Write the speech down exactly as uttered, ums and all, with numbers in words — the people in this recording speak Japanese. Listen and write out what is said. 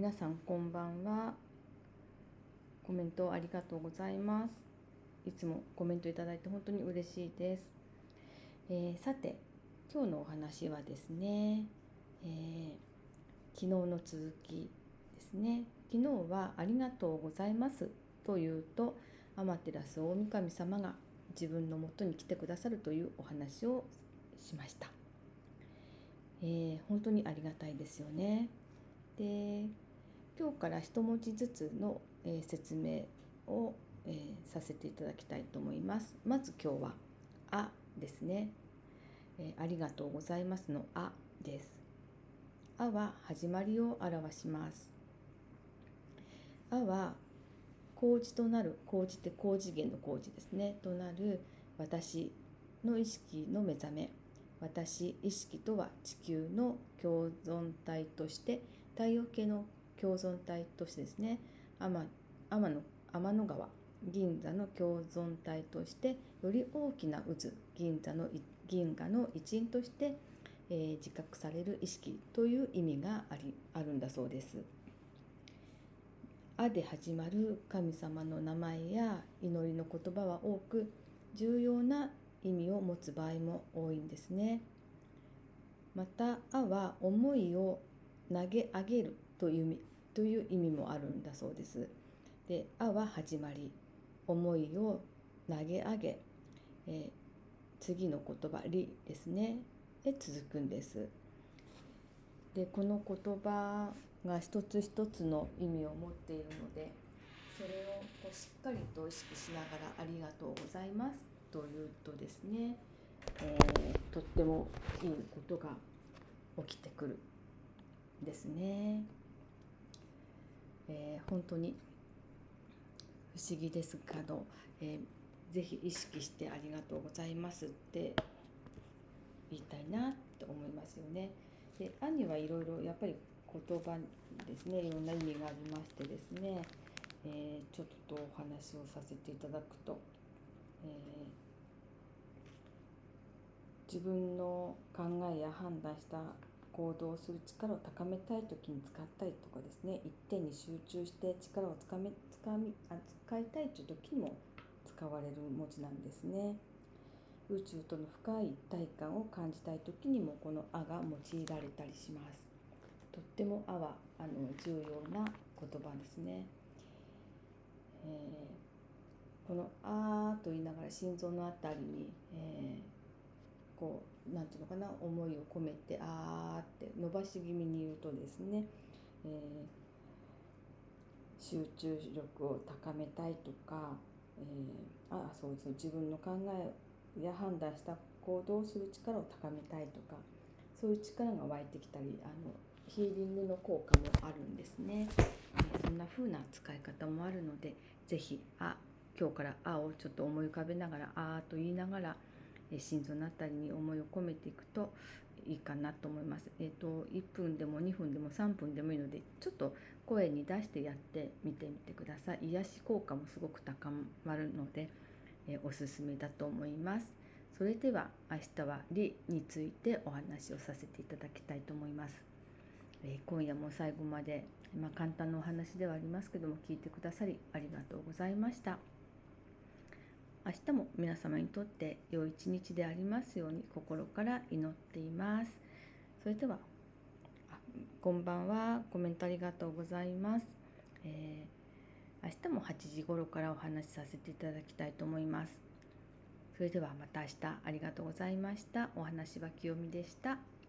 皆さんこんばんは。コメントありがとうございます。いつもコメントいただいて本当に嬉しいです。えー、さて今日のお話はですね、えー、昨日の続きですね。昨日はありがとうございますというと天照大神様が自分のもとに来てくださるというお話をしました。えー、本当にありがたいですよね。で今日から一文字ずつの、えー、説明を、えー、させていただきたいと思います。まず今日はあですね、えー、ありがとうございますのあです。あは始まりを表します。あは麹となる、麹って高次元の麹ですね、となる私の意識の目覚め。私意識とは地球の共存体として太陽系の共存体としてですね、天天の天の川銀河の共存体としてより大きな渦銀河の銀河の一員として、えー、自覚される意識という意味がありあるんだそうです。あで始まる神様の名前や祈りの言葉は多く重要な意味を持つ場合も多いんですね。またあは思いを投げ上げるという意味という意味もあるんだそうです。で、あは始まり、思いを投げ上げ、えー、次の言葉りですねで続くんです。でこの言葉が一つ一つの意味を持っているので、それをこうしっかりと意識しながらありがとうございますというとですね、えー、とってもいいことが起きてくるんですね。えー、本当に不思議ですけど、えー、ぜひ意識してありがとうございますって言いたいなって思いますよね。で、あにはいろいろやっぱり言葉ですね、いろんな意味がありましてですね、えー、ちょっとお話をさせていただくと、えー、自分の考えや判断した行動をする力を高めたいときに使ったりとかですね、一点に集中して力をつかめつかみあ使いたいという時にも使われる文字なんですね。宇宙との深い一体感を感じたい時にもこの「あ」が用いられたりします。とっても「あ」はあの重要な言葉ですね。えー、この「あ」と言いながら心臓のあたりに、えー、こうなんていうのかな、思いを込めて「あ」って伸ばし気味に言うとですね、えー、集中力を高めたいとか、えー、あそうそう自分の考えや判断した行動をする力を高めたいとか、そういう力が湧いてきたり、あのヒーリングの効果もあるんですね。そんな風な使い方もあるので、ぜひあ今日からあをちょっと思い浮かべながらあと言いながら心臓のあたりに思いを込めていくといいかなと思います。えっといっぷんでもにふんでもさんぷんでもいいので、ちょっと声に出してやってみてみてください。癒し効果もすごく高まるので、えおすすめだと思います。それでは明日は理についてお話をさせていただきたいと思います。えー、今夜も最後まで、まあ、簡単なお話ではありますけども聞いてくださりありがとうございました。明日も皆様にとって良い一日でありますように心から祈っています。それでは、あこんばんは。コメントありがとうございます。えー、明日もはちじ頃からお話しさせていただきたいと思います。それではまた明日ありがとうございました。お話は清美でした。